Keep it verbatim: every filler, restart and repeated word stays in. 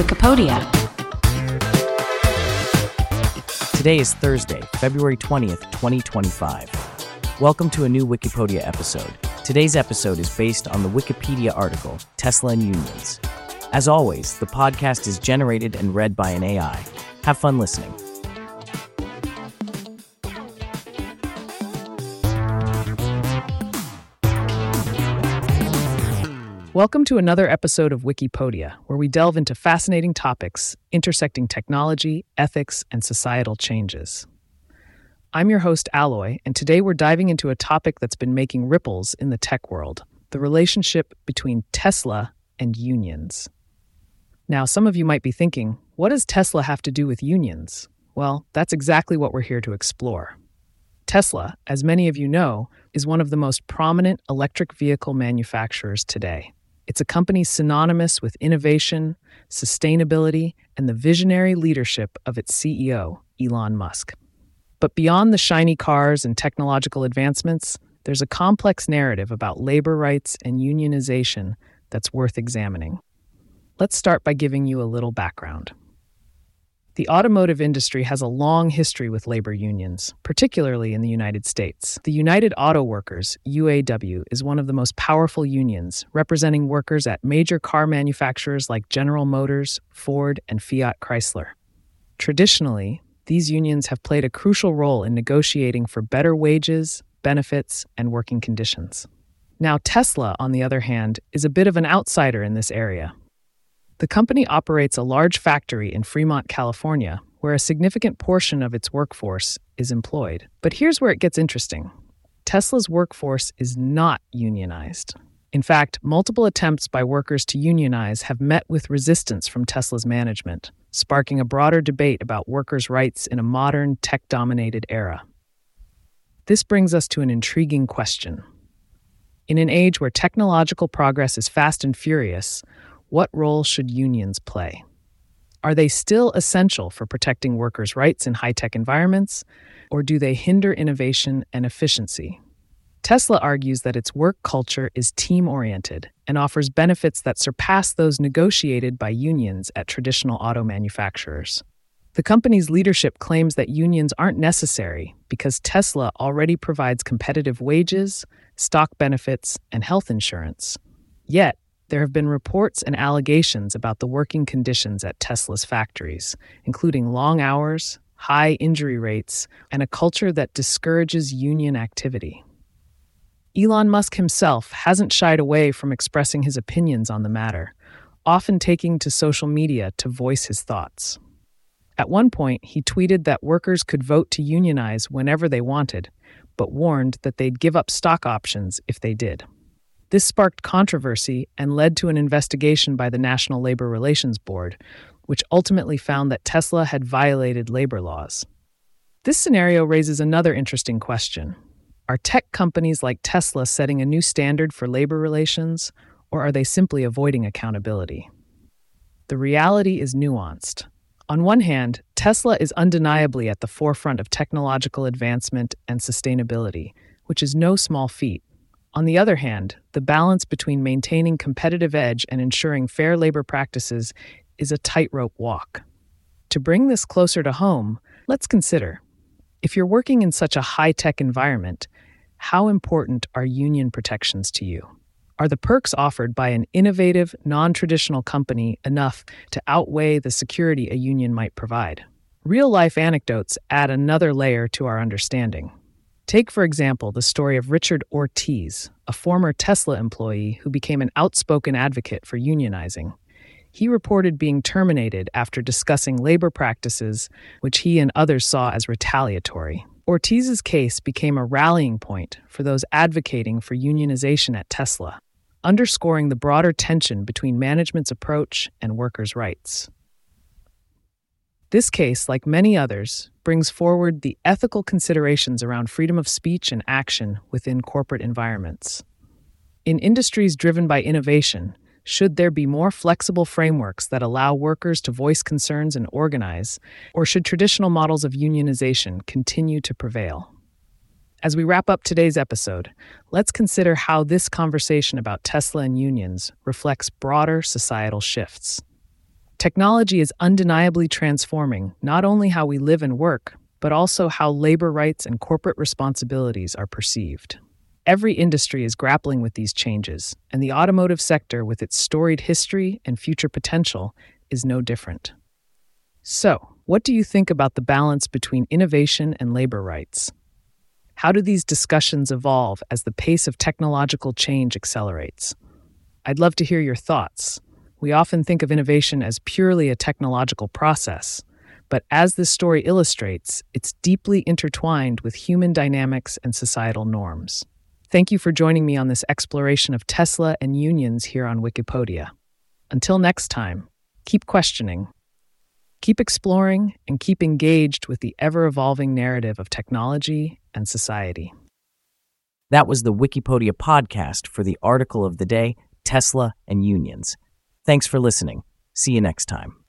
Wikipedia. Today is Thursday, February twentieth, twenty twenty-five. Welcome to a new Wikipedia episode. Today's episode is based on the Wikipedia article, Tesla and Unions. As always, the podcast is generated and read by an A I. Have fun listening. Welcome to another episode of Wikipedia, where we delve into fascinating topics intersecting technology, ethics, and societal changes. I'm your host, Alloy, and today we're diving into a topic that's been making ripples in the tech world, the relationship between Tesla and unions. Now, some of you might be thinking, what does Tesla have to do with unions? Well, that's exactly what we're here to explore. Tesla, as many of you know, is one of the most prominent electric vehicle manufacturers today. It's a company synonymous with innovation, sustainability, and the visionary leadership of its C E O, Elon Musk. But beyond the shiny cars and technological advancements, there's a complex narrative about labor rights and unionization that's worth examining. Let's start by giving you a little background. The automotive industry has a long history with labor unions, particularly in the United States. The United Auto Workers, U A W, is one of the most powerful unions, representing workers at major car manufacturers like General Motors, Ford, and Fiat Chrysler. Traditionally, these unions have played a crucial role in negotiating for better wages, benefits, and working conditions. Now, Tesla, on the other hand, is a bit of an outsider in this area. The company operates a large factory in Fremont, California, where a significant portion of its workforce is employed. But here's where it gets interesting. Tesla's workforce is not unionized. In fact, multiple attempts by workers to unionize have met with resistance from Tesla's management, sparking a broader debate about workers' rights in a modern, tech-dominated era. This brings us to an intriguing question. In an age where technological progress is fast and furious, what role should unions play? Are they still essential for protecting workers' rights in high-tech environments, or do they hinder innovation and efficiency? Tesla argues that its work culture is team-oriented and offers benefits that surpass those negotiated by unions at traditional auto manufacturers. The company's leadership claims that unions aren't necessary because Tesla already provides competitive wages, stock benefits, and health insurance. Yet, there have been reports and allegations about the working conditions at Tesla's factories, including long hours, high injury rates, and a culture that discourages union activity. Elon Musk himself hasn't shied away from expressing his opinions on the matter, often taking to social media to voice his thoughts. At one point, he tweeted that workers could vote to unionize whenever they wanted, but warned that they'd give up stock options if they did. This sparked controversy and led to an investigation by the National Labor Relations Board, which ultimately found that Tesla had violated labor laws. This scenario raises another interesting question. Are tech companies like Tesla setting a new standard for labor relations, or are they simply avoiding accountability? The reality is nuanced. On one hand, Tesla is undeniably at the forefront of technological advancement and sustainability, which is no small feat. On the other hand, the balance between maintaining competitive edge and ensuring fair labor practices is a tightrope walk. To bring this closer to home, let's consider, if you're working in such a high-tech environment, how important are union protections to you? Are the perks offered by an innovative, non-traditional company enough to outweigh the security a union might provide? Real-life anecdotes add another layer to our understanding. Take, for example, the story of Richard Ortiz, a former Tesla employee who became an outspoken advocate for unionizing. He reported being terminated after discussing labor practices, which he and others saw as retaliatory. Ortiz's case became a rallying point for those advocating for unionization at Tesla, underscoring the broader tension between management's approach and workers' rights. This case, like many others, brings forward the ethical considerations around freedom of speech and action within corporate environments. In industries driven by innovation, should there be more flexible frameworks that allow workers to voice concerns and organize, or should traditional models of unionization continue to prevail? As we wrap up today's episode, let's consider how this conversation about Tesla and unions reflects broader societal shifts. Technology is undeniably transforming not only how we live and work, but also how labor rights and corporate responsibilities are perceived. Every industry is grappling with these changes, and the automotive sector, with its storied history and future potential, is no different. So, what do you think about the balance between innovation and labor rights? How do these discussions evolve as the pace of technological change accelerates? I'd love to hear your thoughts. We often think of innovation as purely a technological process, but as this story illustrates, it's deeply intertwined with human dynamics and societal norms. Thank you for joining me on this exploration of Tesla and unions here on Wikipedia. Until next time, keep questioning, keep exploring, and keep engaged with the ever-evolving narrative of technology and society. That was the Wikipedia podcast for the article of the day, Tesla and Unions. Thanks for listening. See you next time.